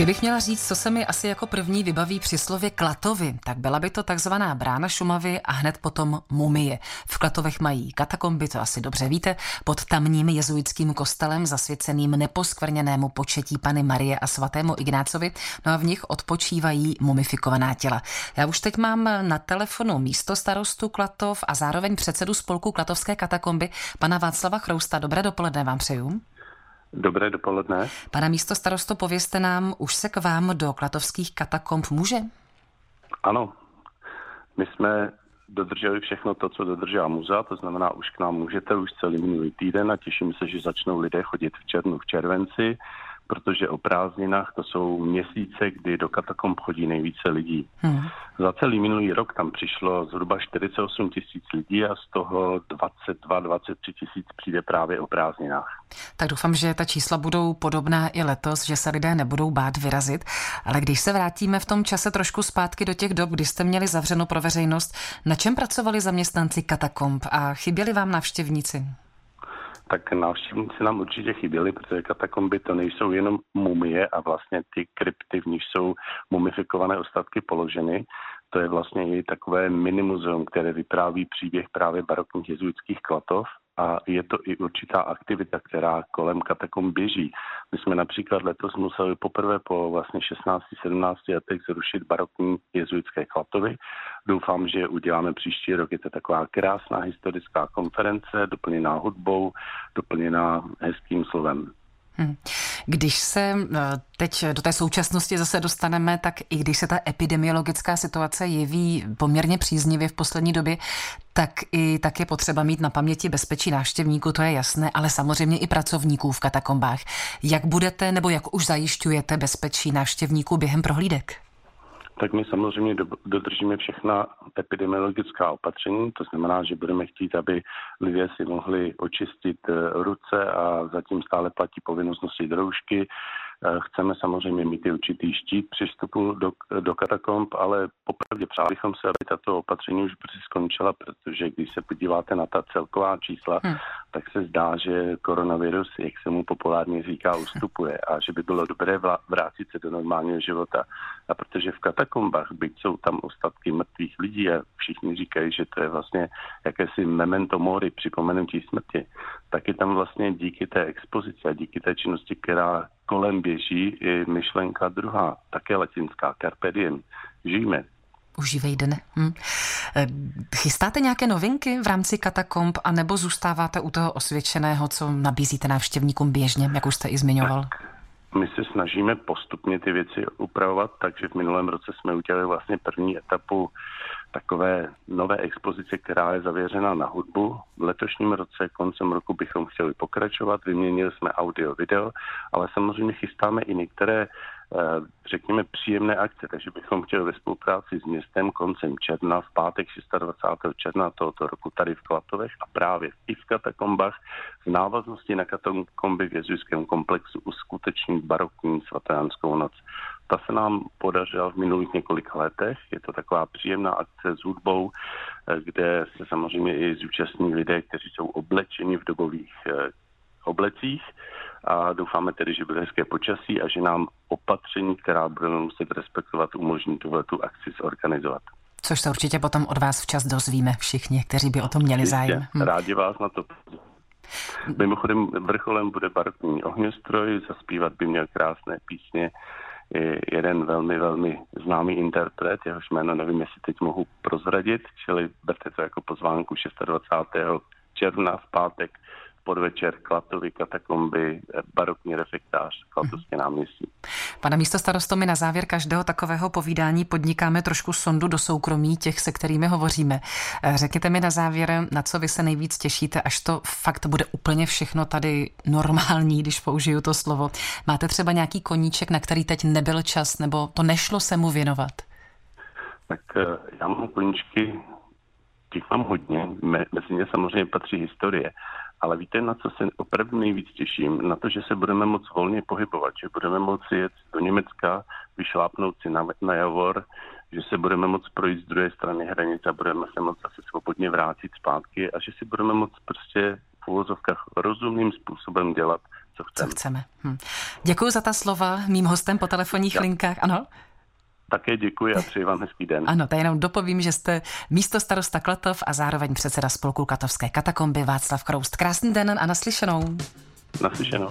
Kdybych měla říct, co se mi asi jako první vybaví při slově Klatovy, tak byla by to takzvaná brána Šumavy a hned potom mumie. V Klatovech mají katakomby, to asi dobře víte, pod tamním jezuitským kostelem zasvěceným neposkvrněnému početí Panny Marie a svatému Ignácovi, no a v nich odpočívají mumifikovaná těla. Já už teď mám na telefonu místostarostu Klatov a zároveň předsedu spolku Klatovské katakomby, pana Václava Chrousta. Dobré dopoledne vám přeju. Dobré dopoledne. Pana místostarosto, povězte nám, už se k vám do klatovských katakomb může? Ano, my jsme dodrželi všechno to, co dodržela muzea, to znamená, už k nám můžete už celý minulý týden a těším se, že začnou lidé chodit v červnu, v červenci, protože o prázdninách to jsou měsíce, kdy do katakomb chodí nejvíce lidí. Za celý minulý rok tam přišlo zhruba 48 000 lidí a z toho 22-23 000 přijde právě o prázdninách. Tak doufám, že ta čísla budou podobná i letos, že se lidé nebudou bát vyrazit. Ale když se vrátíme v tom čase trošku zpátky do těch dob, kdy jste měli zavřeno pro veřejnost, na čem pracovali zaměstnanci katakomb a chyběli vám návštěvníci? Tak návštěvníci nám určitě chyběli, protože katakomby to nejsou jenom mumie a vlastně ty krypty, v nich jsou mumifikované ostatky položeny. To je vlastně i takové minimuzeum, které vypráví příběh právě barokních jezuitských Klatov a je to i určitá aktivita, která kolem katakomb běží. My jsme například letos museli poprvé po vlastně 16-17 letech zrušit barokní jezuitské Klatovy. Doufám, že uděláme příští rok. Je to taková krásná historická konference, doplněná hudbou, doplněná hezkým slovem. Když se teď do té současnosti zase dostaneme, tak i když se ta epidemiologická situace jeví poměrně příznivě v poslední době, tak je potřeba mít na paměti bezpečí návštěvníků, to je jasné, ale samozřejmě i pracovníků v katakombách. Jak budete nebo jak už zajišťujete bezpečí návštěvníků během prohlídek? Tak my samozřejmě dodržíme všechna epidemiologická opatření, to znamená, že budeme chtít, aby lidé si mohli očistit ruce a zatím stále platí povinnost nosit roušky. Chceme samozřejmě mít i určitý štít při vstupu do katakomb, ale popravdě přáli bychom se, aby tato opatření už brzy skončila, protože když se podíváte na ta celková čísla, tak se zdá, že koronavirus, jak se mu populárně říká, ustupuje a že by bylo dobré vrátit se do normálního života. A protože v katakombách, byť jsou tam ostatky mrtvých lidí a všichni říkají, že to je vlastně jakési memento mori, připomenutí smrti, tak je tam vlastně díky té expozici a díky té činnosti, která kolem běží, i myšlenka druhá, také latinská, carpe diem. Žijme. Užívej dne. Chystáte nějaké novinky v rámci katakomb, anebo zůstáváte u toho osvědčeného, co nabízíte návštěvníkům běžně, jak už jste i zmiňoval? Tak, my se snažíme postupně ty věci upravovat, takže v minulém roce jsme udělali vlastně první etapu takové nové expozice, která je zavěřena na hudbu. V letošním roce, koncem roku bychom chtěli pokračovat, vyměnili jsme audio, video, ale samozřejmě chystáme i některé, řekněme, příjemné akce, takže bychom chtěli ve spolupráci s městem koncem června, v pátek 26. června tohoto roku tady v Klatovech a právě i v katakombách v návaznosti na katakomby v jezuitském komplexu uskutečnit barokní svatojanskou noc. Ta se nám podařila v minulých několika letech. Je to taková příjemná akce s hudbou, kde se samozřejmě i zúčastní lidé, kteří jsou oblečeni v dobových oblecích a doufáme tedy, že bude hezké počasí a že nám opatření, která budeme muset respektovat, umožní tuhletu akci zorganizovat. Což se určitě potom od vás včas dozvíme všichni, kteří by o tom měli zájem. Rádi vás na to. Mimochodem vrcholem bude barokní ohňostroj, zaspívat by měl krásné písně jeden velmi, velmi známý interpret, jehož jméno nevím, jestli teď mohu prozradit, čili berte to jako pozvánku 26. června v pátek podvečer Klatovy, katakomby, barokní refektář, Klatovské náměstí. Pane místostarosto, my na závěr každého takového povídání podnikáme trošku sondu do soukromí těch, se kterými hovoříme. Řekněte mi na závěr, na co vy se nejvíc těšíte, až to fakt bude úplně všechno tady normální, když použiju to slovo. Máte třeba nějaký koníček, na který teď nebyl čas, nebo to nešlo se mu věnovat? Tak já mám koníčky, těch mám hodně, mezi ně samozřejmě patří historie. Ale víte, na co se opravdu nejvíc těším? Na to, že se budeme moc volně pohybovat, že budeme moci jet do Německa, vyšlápnout si na Javor, že se budeme moc projít z druhé strany hranice a budeme se moc asi svobodně vrátit zpátky a že si budeme moc prostě v uvozovkách rozumným způsobem dělat co chceme. Děkuji za ta slova mým hostem po telefonních linkách. Ano? Také děkuji a přeji vám hezký den. Ano, to jenom dopovím, že jste místostarosta Klatov a zároveň předseda spolku Klatovské katakomby Václav Kroust. Krásný den a naslyšenou. Naslyšenou.